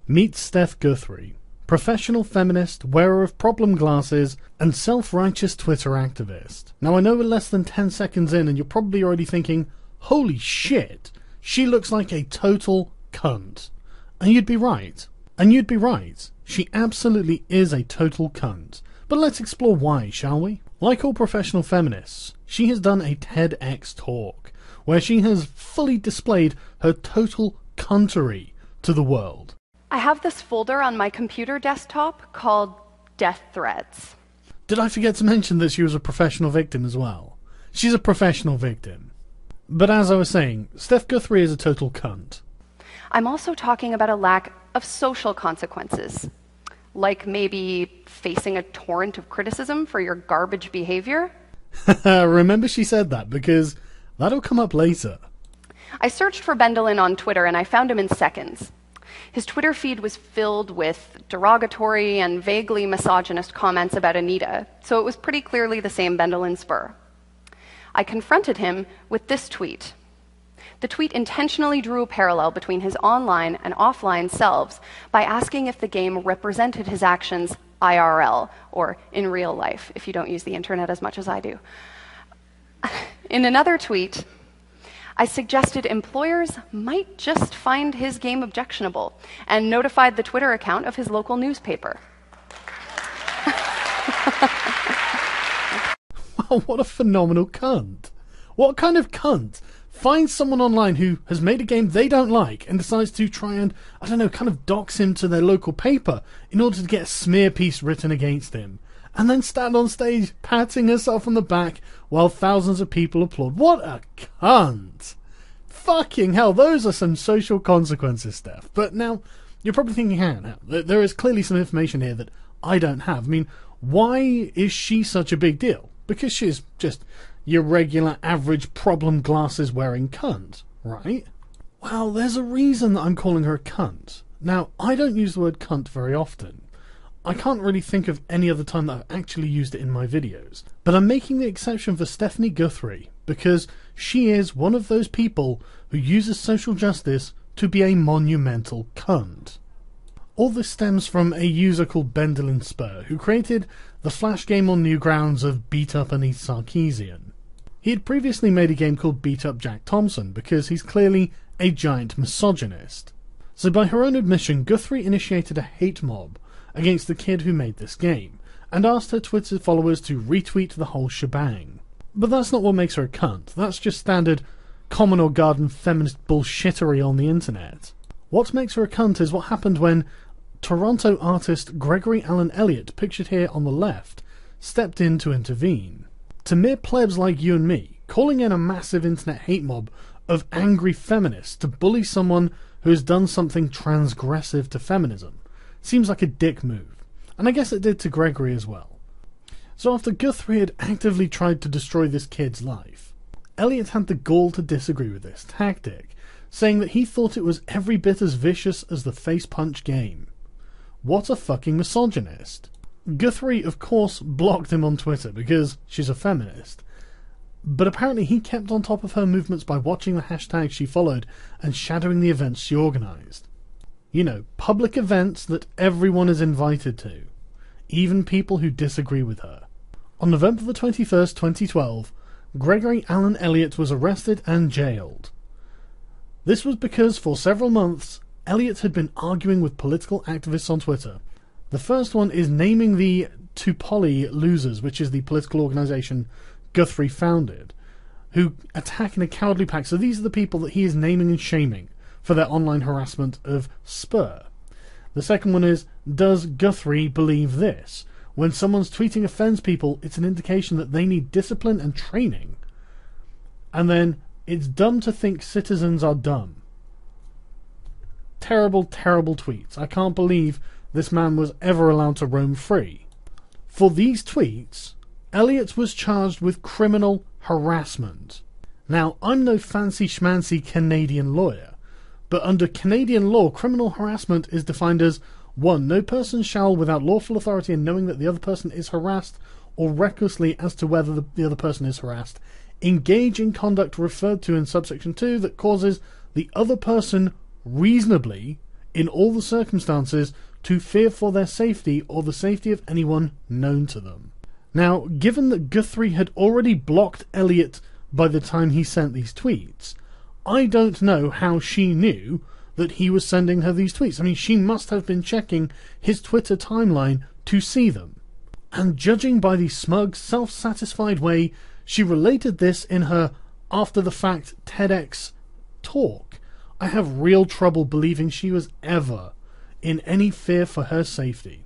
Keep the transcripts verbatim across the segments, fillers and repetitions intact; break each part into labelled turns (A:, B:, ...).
A: Meet Steph Guthrie, professional feminist, wearer of problem glasses, and self-righteous Twitter activist. Now I know we're less than ten seconds in and you're probably already thinking, holy shit, she looks like a total cunt. And you'd be right. And you'd be right. She absolutely is a total cunt. But let's explore why, shall we? Like all professional feminists, she has done a TEDx talk where she has fully displayed her total cuntery to the world.
B: I have this folder on my computer desktop called Death Threads.
A: Did I forget to mention that she was a professional victim as well? She's a professional victim. But as I was saying, Steph Guthrie is a total cunt.
B: I'm also talking about a lack of social consequences, like maybe facing a torrent of criticism for your garbage behavior.
A: Remember she said that, because that'll come up later.
B: I searched for Bendelin on Twitter and I found him in seconds. His Twitter feed was filled with derogatory and vaguely misogynist comments about Anita, so it was pretty clearly the same Bendelin Spur. I confronted him with this tweet. The tweet intentionally drew a parallel between his online and offline selves by asking if the game represented his actions I R L, or in real life, if you don't use the internet as much as I do. In another tweet, I suggested employers might just find his game objectionable and notified the Twitter account of his local newspaper.
A: Wow, what a phenomenal cunt. What kind of cunt finds someone online who has made a game they don't like and decides to try and, I don't know, kind of dox him to their local paper in order to get a smear piece written against him, and then stand on stage patting herself on the back while thousands of people applaud? What a cunt! Fucking hell, those are some social consequences, Steph. But now, you're probably thinking, hang on, there is clearly some information here that I don't have. I mean, why is she such a big deal? Because she's just your regular, average, problem glasses wearing cunt, right? Well, there's a reason that I'm calling her a cunt. Now, I don't use the word cunt very often. I can't really think of any other time that I've actually used it in my videos. But I'm making the exception for Stephanie Guthrie, because she is one of those people who uses social justice to be a monumental cunt. All this stems from a user called Bendelin Spur, who created the Flash game on Newgrounds of Beat Up Anita Sarkeesian. He had previously made a game called Beat Up Jack Thompson, because he's clearly a giant misogynist. So by her own admission, Guthrie initiated a hate mob against the kid who made this game, and asked her Twitter followers to retweet the whole shebang. But that's not what makes her a cunt. That's just standard common or garden feminist bullshittery on the internet. What makes her a cunt is what happened when Toronto artist Gregory Allen Elliott, pictured here on the left, stepped in to intervene. To mere plebs like you and me, calling in a massive internet hate mob of angry feminists to bully someone who has done something transgressive to feminism seems like a dick move. And I guess it did to Gregory as well. So after Guthrie had actively tried to destroy this kid's life, Elliott had the gall to disagree with this tactic, saying that he thought it was every bit as vicious as the face punch game. What a fucking misogynist. Guthrie, of course, blocked him on Twitter because she's a feminist, but apparently he kept on top of her movements by watching the hashtags she followed and shadowing the events she organised. You know, public events that everyone is invited to, even people who disagree with her. On November the twenty-first, twenty twelve, Gregory Allen Elliott was arrested and jailed. This was because for several months, Elliott had been arguing with political activists on Twitter. The first one is naming the Tupolly Losers, which is the political organisation Guthrie founded, who attack in a cowardly pack. So these are the people that he is naming and shaming for their online harassment of Spur. The second one is, does Guthrie believe this? When someone's tweeting offends people, it's an indication that they need discipline and training. And then, it's dumb to think citizens are dumb. Terrible, terrible tweets. I can't believe this man was ever allowed to roam free. For these tweets, Elliott was charged with criminal harassment. Now, I'm no fancy schmancy Canadian lawyer, but under Canadian law, criminal harassment is defined as one. No person shall, without lawful authority and knowing that the other person is harassed, or recklessly as to whether the, the other person is harassed, engage in conduct referred to in subsection two that causes the other person reasonably, in all the circumstances to fear for their safety or the safety of anyone known to them. Now, given that Guthrie had already blocked Elliot by the time he sent these tweets, I don't know how she knew that he was sending her these tweets. I mean, she must have been checking his Twitter timeline to see them. And judging by the smug, self-satisfied way she related this in her after-the-fact TEDx talk, I have real trouble believing she was ever in any fear for her safety.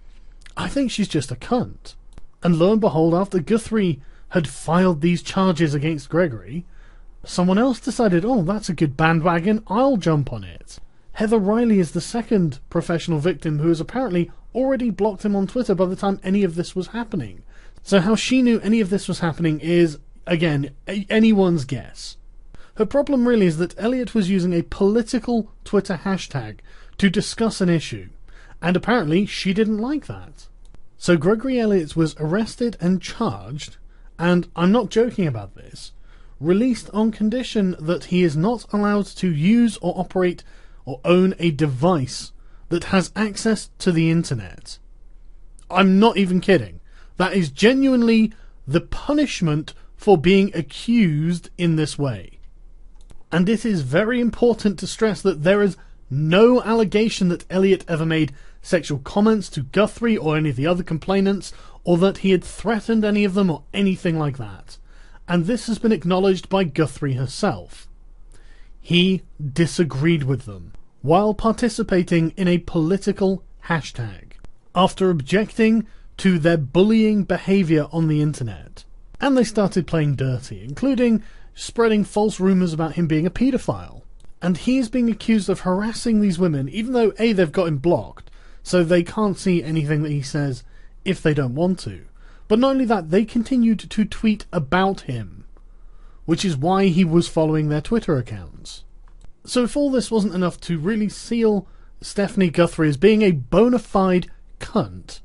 A: I think she's just a cunt. And lo and behold, after Guthrie had filed these charges against Gregory, someone else decided, oh, that's a good bandwagon, I'll jump on it. Heather Riley is the second professional victim who has apparently already blocked him on Twitter by the time any of this was happening. So how she knew any of this was happening is, again, a- anyone's guess. Her problem really is that Elliot was using a political Twitter hashtag to discuss an issue, and apparently she didn't like that. So Gregory Elliott was arrested and charged, and I'm not joking about this, released on condition that he is not allowed to use or operate or own a device that has access to the internet. I'm not even kidding. That is genuinely the punishment for being accused in this way. And it is very important to stress that there is no allegation that Elliot ever made sexual comments to Guthrie or any of the other complainants, or that he had threatened any of them or anything like that. And this has been acknowledged by Guthrie herself. He disagreed with them while participating in a political hashtag after objecting to their bullying behaviour on the internet. And they started playing dirty, including spreading false rumours about him being a paedophile. And he is being accused of harassing these women, even though A, they've got him blocked, so they can't see anything that he says if they don't want to. But not only that, they continued to tweet about him, which is why he was following their Twitter accounts. So if all this wasn't enough to really seal Stephanie Guthrie as being a bona fide cunt,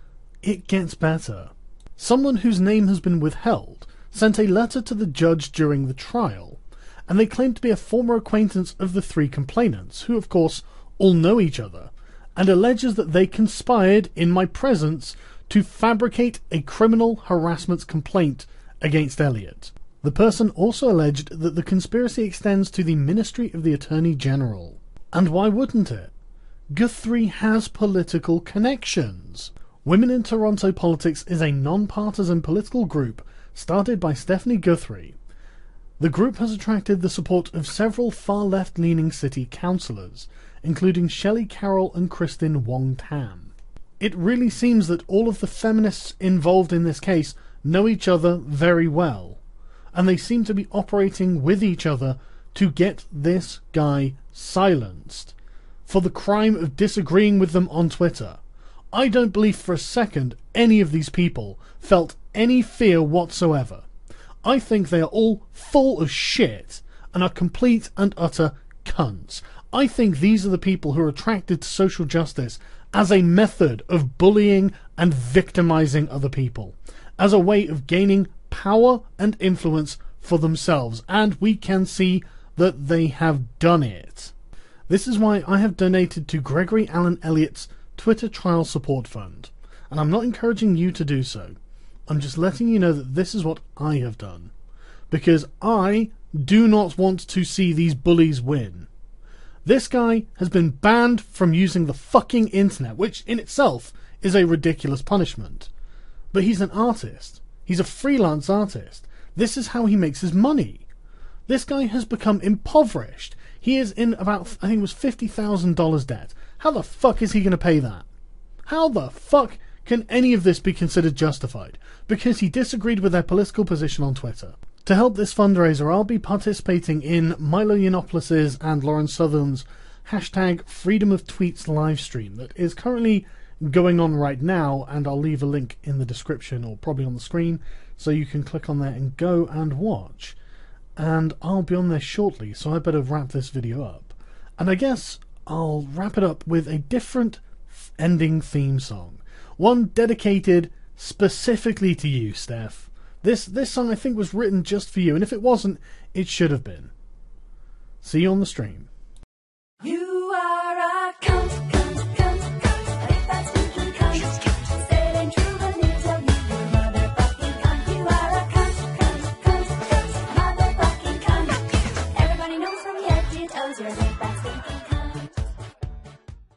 A: it gets better. Someone whose name has been withheld sent a letter to the judge during the trial, and they claimed to be a former acquaintance of the three complainants, who of course all know each other, and alleges that they conspired in my presence to fabricate a criminal harassment complaint against Elliot. The person also alleged that the conspiracy extends to the Ministry of the Attorney General. And why wouldn't it? Guthrie has political connections. Women in Toronto Politics is a non-partisan political group started by Stephanie Guthrie. The group has attracted the support of several far-left-leaning city councillors, including Shelley Carroll and Kristen Wong-Tam. It really seems that all of the feminists involved in this case know each other very well, and they seem to be operating with each other to get this guy silenced for the crime of disagreeing with them on Twitter. I don't believe for a second any of these people felt any fear whatsoever. I think they are all full of shit and are complete and utter cunts. I think these are the people who are attracted to social justice as a method of bullying and victimizing other people, as a way of gaining power and influence for themselves, and we can see that they have done it. This is why I have donated to Gregory Allen Elliott's Twitter Trial Support Fund, and I'm not encouraging you to do so. I'm just letting you know that this is what I have done, because I do not want to see these bullies win. This guy has been banned from using the fucking internet, which in itself is a ridiculous punishment. But he's an artist. He's a freelance artist. This is how he makes his money. This guy has become impoverished. He is in about, I think it was fifty thousand dollars debt. How the fuck is he going to pay that? How the fuck can any of this be considered justified? Because he disagreed with their political position on Twitter. To help this fundraiser, I'll be participating in Milo Yiannopoulos' and Lauren Southern's hashtag Freedom of Tweets livestream that is currently going on right now, and I'll leave a link in the description or probably on the screen so you can click on there and go and watch. And I'll be on there shortly, so I better wrap this video up. And I guess I'll wrap it up with a different ending theme song. One dedicated specifically to you, Steph. This this song I think was written just for you, and if it wasn't, it should have been. See you on the stream.
C: You are a is ready.